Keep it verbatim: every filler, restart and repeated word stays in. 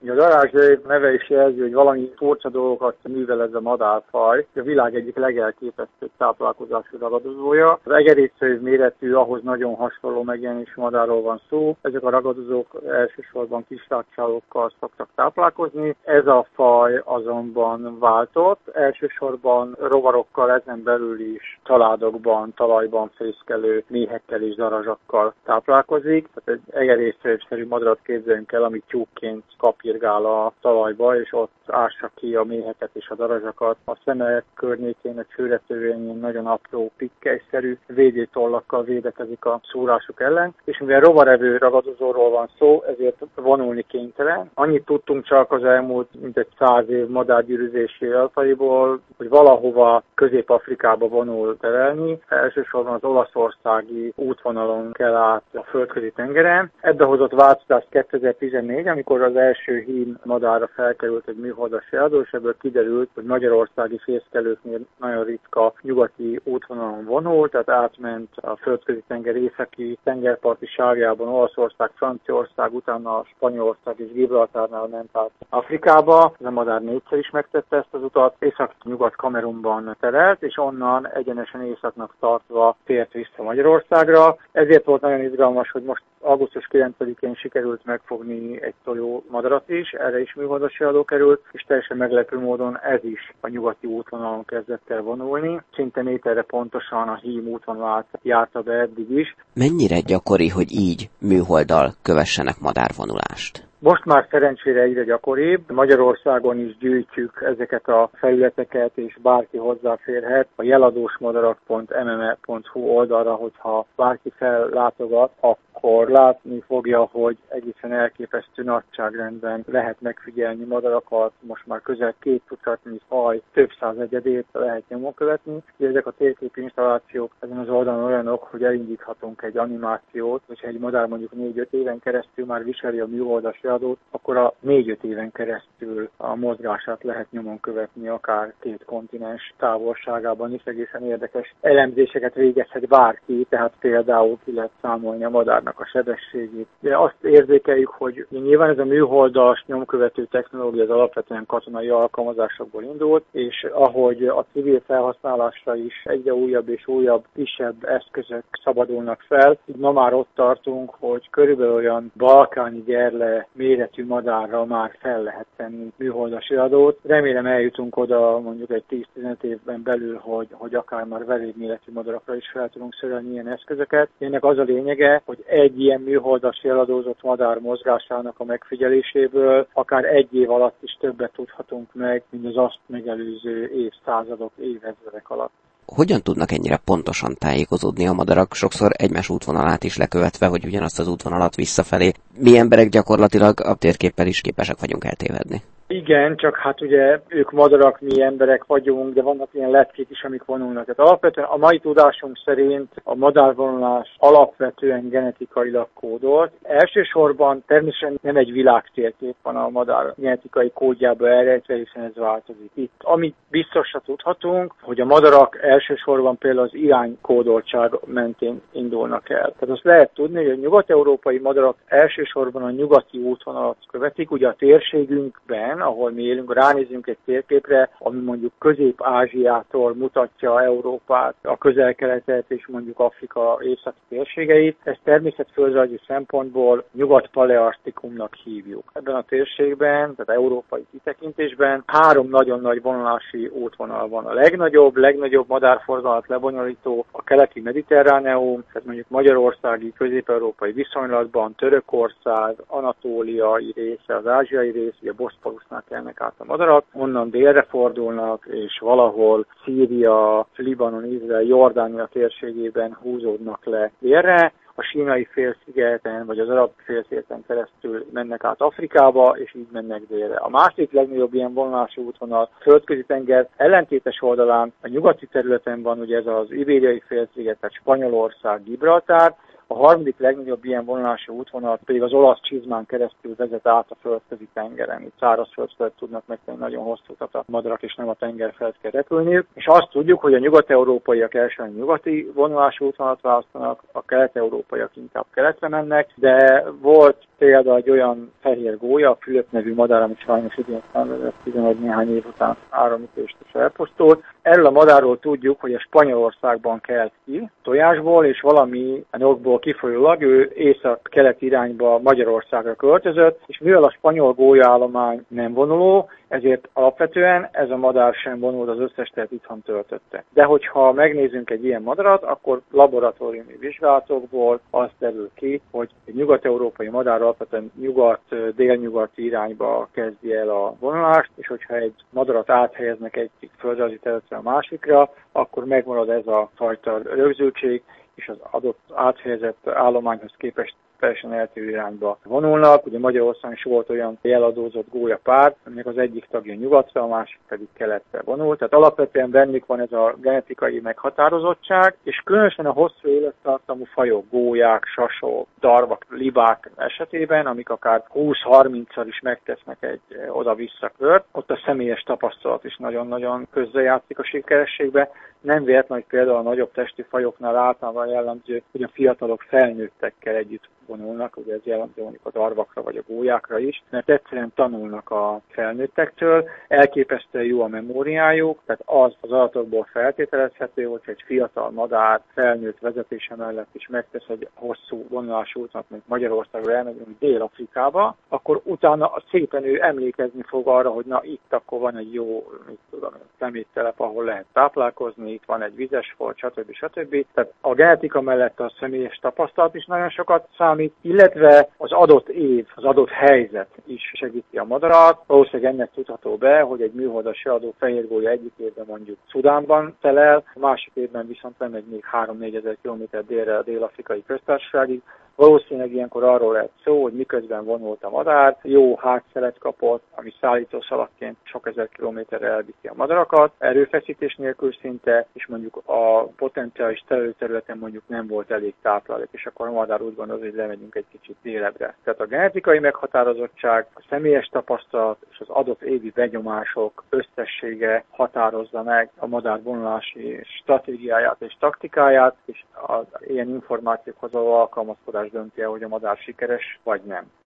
A darázsdő neve is jelzi, hogy valami furcsa dolgokat művel ez a madárfaj. A világ egyik legelképesztőbb táplálkozású ragadozója. Az egerészőv méretű, ahhoz nagyon hasonló megjelenésű madárról van szó. Ezek a ragadozók elsősorban kisrákcsálókkal szoktak táplálkozni. Ez a faj azonban váltott. Elsősorban rovarokkal, ezen belül is családokban, talajban fészkelő méhekkel és darazsakkal táplálkozik. Tehát egy egerészővszerű madarat képzeljünk el, ami tyúkként kapirgál a talajba, és ott ássa ki a méheket és a darazsakat. A szeme környékén, a csőretövényén nagyon apró, pikkelyszerű védőtollakkal védekezik a szúrásuk ellen, és mivel rovarevő ragadozóról van szó, ezért vonulni kénytelen. Annyit tudtunk csak az elmúlt mintegy száz év madárgyűrűzési alfaiból, hogy valahova Közép-Afrikába vonul terelni. Elsősorban az olaszországi útvonalon kell át a földközi tengeren. Ebbe hozott változást kétezer-tizennégy, amikor az első hím madárra felkerült egy műholdas jeladó, és ebből kiderült, hogy magyarországi fészkelőknél nagyon ritka nyugati útvonalon vonul, tehát átment a földközi tenger északi tengerparti sávjában Olaszország, Franciaország, utána a Spanyolország és Gibraltárnál ment át Afrikába. Ez a madár négyszer is megtette ezt az utat, észak-nyugat Kamerunban terelt, és onnan egyenesen északnak tartva tért vissza Magyarországra. Ezért volt nagyon izgalmas, hogy most augusztus kilencedikén sikerült megfogni egy tojó madarat is, erre is műholdas jeladó került, és teljesen meglepő módon ez is a nyugati útvonalon kezdett el vonulni. Szinte méterre pontosan a hím útvonalát járta be eddig is. Mennyire gyakori, hogy így műholddal kövessenek madárvonulást? Most már szerencsére egyre gyakoribb. Magyarországon is gyűjtjük ezeket a felületeket, és bárki hozzáférhet a jeladósmadarak pont em em e pont hu oldalra, hogyha bárki fellátogat, akkor látni fogja, hogy egészen elképesztő nagyságrendben lehet megfigyelni madarakat. Most már közel két tucatnyi faj, több száz egyedét lehet nyomon követni. Ezek a térképi installációk ezen az oldalon olyanok, hogy elindíthatunk egy animációt, hogyha egy madár mondjuk négy-öt éven keresztül már viseli a műholdas adót, akkor a négy-öt éven keresztül a mozgását lehet nyomon követni, akár két kontinens távolságában is. Egészen érdekes elemzéseket végezhet bárki, tehát például ki lehet számolni a madárnak a sebességét. De azt érzékeljük, hogy nyilván ez a műholdas nyomkövető technológia az alapvetően katonai alkalmazásokból indult, és ahogy a civil felhasználásra is egyre újabb és újabb kisebb eszközök szabadulnak fel, így ma már ott tartunk, hogy körülbelül olyan balkáni gerle méretű madárra már fel lehet tenni műholdas jeladót. Remélem eljutunk oda mondjuk egy tíz-tizenöt évben belül, hogy, hogy akár már velébméretű madarakra is fel tudunk szerelni ilyen eszközöket. Ennek az a lényege, hogy egy ilyen műholdas jeladózott madár mozgásának a megfigyeléséből akár egy év alatt is többet tudhatunk meg, mint az azt megelőző évszázadok, évezredek alatt. Hogyan tudnak ennyire pontosan tájékozódni a madarak, sokszor egymás útvonalát is lekövetve, hogy ugyanazt az útvonalat visszafelé? Mi emberek gyakorlatilag a térképpel is képesek vagyunk eltévedni. Igen, csak hát ugye ők madarak, mi emberek vagyunk, de vannak ilyen lepkék is, amik vonulnak. Tehát alapvetően a mai tudásunk szerint a madárvonulás alapvetően genetikailag kódolt. Elsősorban természetesen nem egy világtérkép van a madár genetikai kódjába elrejtve, hiszen ez változik. Itt, amit biztosra tudhatunk, hogy a madarak elsősorban például az iránykódoltság mentén indulnak el. Tehát azt lehet tudni, hogy a nyugat-európai madarak elsősorban a nyugati útvonalat követik, ugye a térségünkben, ahol mi élünk, ránézünk egy térképre, ami mondjuk Közép-Ázsiától mutatja Európát, a Közel-Keletet és mondjuk Afrika északi térségeit. Ezt természetföldrajzi szempontból nyugat-palearktikumnak hívjuk. Ebben a térségben, tehát európai kitekintésben három nagyon nagy vonulási útvonal van. A legnagyobb, legnagyobb madárforgalmat lebonyolító a keleti mediterráneum, tehát mondjuk magyarországi, közép-európai viszonylatban Törökország, anatóliai része, az ázsiai rész, ugye Boszporusz kelnek át a madarak, onnan délre fordulnak, és valahol Szíria, Libanon, Izrael, Jordánia térségében húzódnak le délre. A sínai félszigeten, vagy az arab félszigeten keresztül mennek át Afrikába, és így mennek délre. A másik legnagyobb ilyen vonulási útvonal a földközi tenger ellentétes oldalán, a nyugati területen van, ugye ez az ibériai félsziget, tehát Spanyolország, Gibraltár. A harmadik legnagyobb ilyen vonulási útvonal pedig az olasz csizmán keresztül vezet át a földközi tengeren. Itt szárazföld felett tudnak megtenni nagyon hosszú utat a madarak, és nem a tenger felett kell repülniük. És azt tudjuk, hogy a nyugat-európaiak elsően nyugati vonulási útvonalat választanak, a kelet-európaiak inkább keletre mennek, de volt példa egy olyan fehér gólya, a Fülöp nevű madár, ami sajnos idén szenvedett, tizenegy néhány év után áramütést is elpusztult. Erről a madárról tudjuk, hogy a Spanyolországban kelt ki tojásból, és valami okból kifolyólag ő észak-kelet irányba Magyarországra költözött, és mivel a spanyol gólyaállomány nem vonuló, ezért alapvetően ez a madár sem vonult, az összes tehet itthon töltötte. De hogyha megnézzünk egy ilyen madarat, akkor laboratóriumi vizsgálatokból az derül ki, hogy egy nyugat-európai madár alapvetően nyugat-délnyugati irányba kezdi el a vonulást, és hogyha egy madarat áthelyeznek egyik földrajzi területre a másikra, akkor megmarad ez a fajta rögzültség, és az adott áthelyezett állományhoz képest teljesen eltérő irányba vonulnak. Ugye Magyarországon is volt olyan jeladózott gólyapár, aminek az egyik tagja nyugatra, a másik pedig keletre vonult. Tehát alapvetően bennük van ez a genetikai meghatározottság, és különösen a hosszú élettartamú fajok, gólyák, sasok, darvak, libák esetében, amik akár húsz-harmincszor is megtesznek egy oda-vissza kört, ott a személyes tapasztalat is nagyon-nagyon közrejátszik a sikerességbe. Nem véletlen, hogy például a nagyobb testi fajoknál általában jellemző, hogy a fiatalok felnőttekkel együtt vonulnak, ugye ez jellemző mondjuk a darvakra vagy a gólyákra is, mert egyszerűen tanulnak a felnőttektől, elképesztően jó a memóriájuk, tehát az az adatokból feltételezhető, hogyha egy fiatal madár felnőtt vezetése mellett is megtesz egy hosszú vonulású útnak, mint Magyarországra elmegyünk Dél-Afrikába, akkor utána szépen ő emlékezni fog arra, hogy na itt akkor van egy jó, mit tudom, szeméttelep, ahol lehet táplálkozni, itt van egy vizes folt, stb. stb. Tehát a genetika mellett a személyes tapasztalat is nagyon sokat számít, illetve az adott év, az adott helyzet is segíti a madarat. Valószínűleg ennek tudható be, hogy egy műholdas adó fehérgólya egyik évben mondjuk Szudánban telel, a másik évben viszont lemegy még három-négyezer kilométer délre a Dél-Afrikai Köztársaságig. Valószínűleg ilyenkor arról lehet szó, hogy miközben vonult a madár, jó hátszelet kapott, ami szállítószalagként sok ezer kilométerre elviszi a madarakat, erőfeszítés nélkül szinte, és mondjuk a potenciális területen mondjuk nem volt elég táplálék, és akkor a madár úgy gondolja, hogy lemegyünk egy kicsit délebbre. Tehát a genetikai meghatározottság, a személyes tapasztalat és az adott évi benyomások összessége határozza meg a madár vonulási stratégiáját és taktikáját, és az ilyen információkhoz való alkalmazkodás dönti el, hogy a madár sikeres vagy nem.